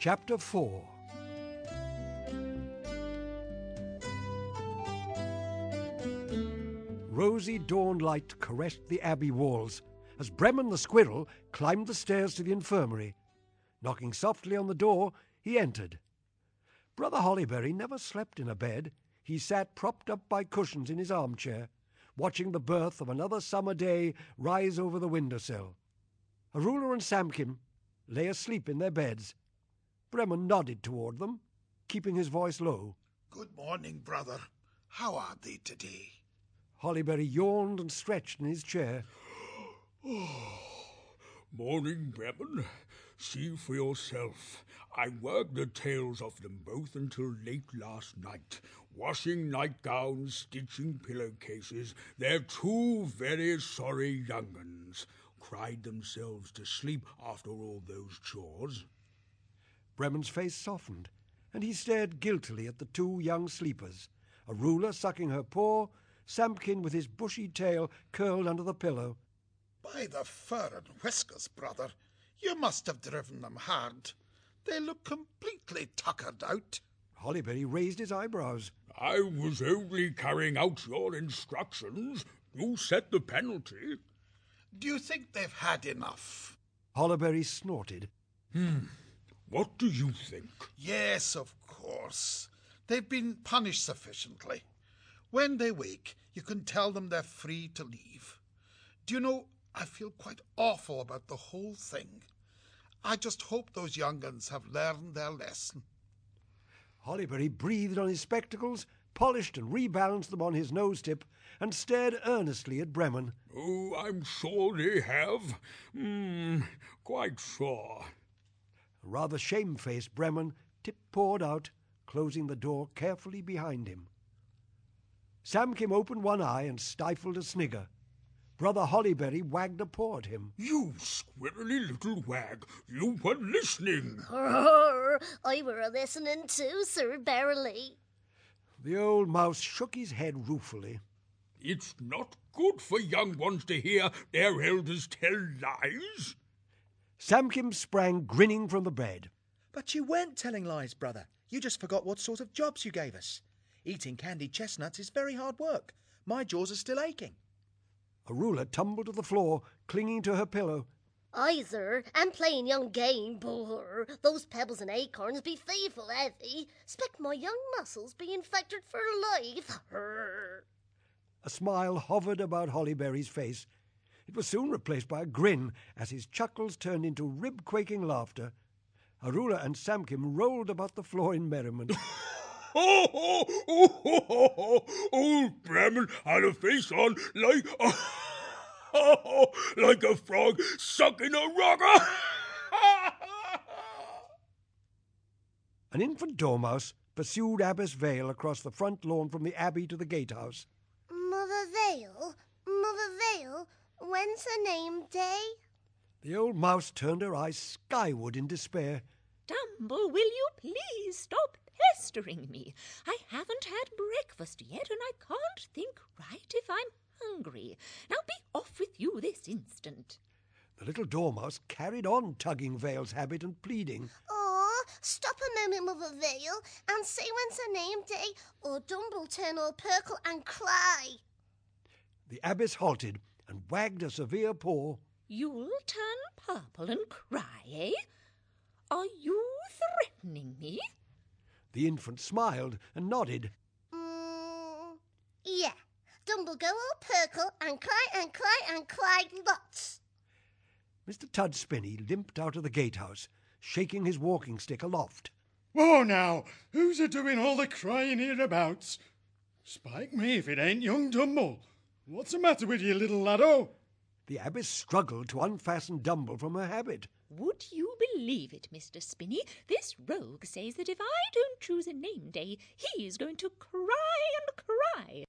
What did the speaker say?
Chapter 4. Rosy dawnlight caressed the abbey walls as Bremen the squirrel climbed the stairs to the infirmary. Knocking softly on the door, he entered. Brother Hollyberry never slept in a bed. He sat propped up by cushions in his armchair, watching the birth of another summer day rise over the windowsill. Arula and Samkim lay asleep in their beds. Bremen nodded toward them, keeping his voice low. "Good morning, brother. How are thee today?" Hollyberry yawned and stretched in his chair. Morning, Bremen. See for yourself. I worked the tails off them both until late last night, washing nightgowns, stitching pillowcases. They're two very sorry young uns. Cried themselves to sleep after all those chores. Bremen's face softened, and he stared guiltily at the two young sleepers, Arula sucking her paw, Samkin with his bushy tail curled under the pillow. "By the fur and whiskers, brother, you must have driven them hard. They look completely tuckered out." Hollyberry raised his eyebrows. I was only carrying out your instructions. You set the penalty. "Do you think they've had enough?" Hollyberry snorted. What do you think? "Yes, of course. They've been punished sufficiently. When they wake, you can tell them they're free to leave. Do you know, I feel quite awful about the whole thing. I just hope those young uns have learned their lesson." Hollyberry breathed on his spectacles, polished and rebalanced them on his nose-tip, and stared earnestly at Bremen. Oh, I'm sure they have. Quite sure. A rather shamefaced Bremen tip-pawed out, closing the door carefully behind him. Samkim opened one eye and stifled a snigger. Brother Hollyberry wagged a paw at him. You squirrely little wag, you were listening. I were a-listening too, Sir Verily. The old mouse shook his head ruefully. It's not good for young ones to hear their elders tell lies. Samkim sprang grinning from the bed. "But you weren't telling lies, brother. You just forgot what sort of jobs you gave us. Eating candied chestnuts is very hard work. My jaws are still aching." Arula tumbled to the floor, clinging to her pillow. Aye, sir, and playing young game, boo. Those pebbles and acorns be fearful heavy. 'Spect my young muscles be infected for life. A smile hovered about Hollyberry's face. It was soon replaced by a grin as his chuckles turned into rib-quaking laughter. Arula and Samkim rolled about the floor in merriment. Old Bremen had a face on like like a frog sucking a rocker. An infant dormouse pursued Abbess Vale across the front lawn from the abbey to the gatehouse. Mother Vale, when's her name day? The old mouse turned her eyes skyward in despair. Dumble, will you please stop pestering me? I haven't had breakfast yet, and I can't think right if I'm hungry. Now be off with you this instant. The little dormouse carried on tugging Vale's habit and pleading. Oh, stop a moment, Mother Vale, and say when's her name day, or Dumble'll turn all purple and cry. The abbess halted and wagged a severe paw. You'll turn purple and cry, eh? Are you threatening me? The infant smiled and nodded. Yeah. Dumble go all purple and cry and cry and cry lots. Mr. Tudspinney limped out of the gatehouse, shaking his walking stick aloft. "Whoa now, who's a-doing all the crying hereabouts? Spike me if it ain't young Dumble. What's the matter with you, little laddo?" The abbess struggled to unfasten Dumble from her habit. Would you believe it, Mr. Spinney? This rogue says that if I don't choose a name day, he's going to cry and cry.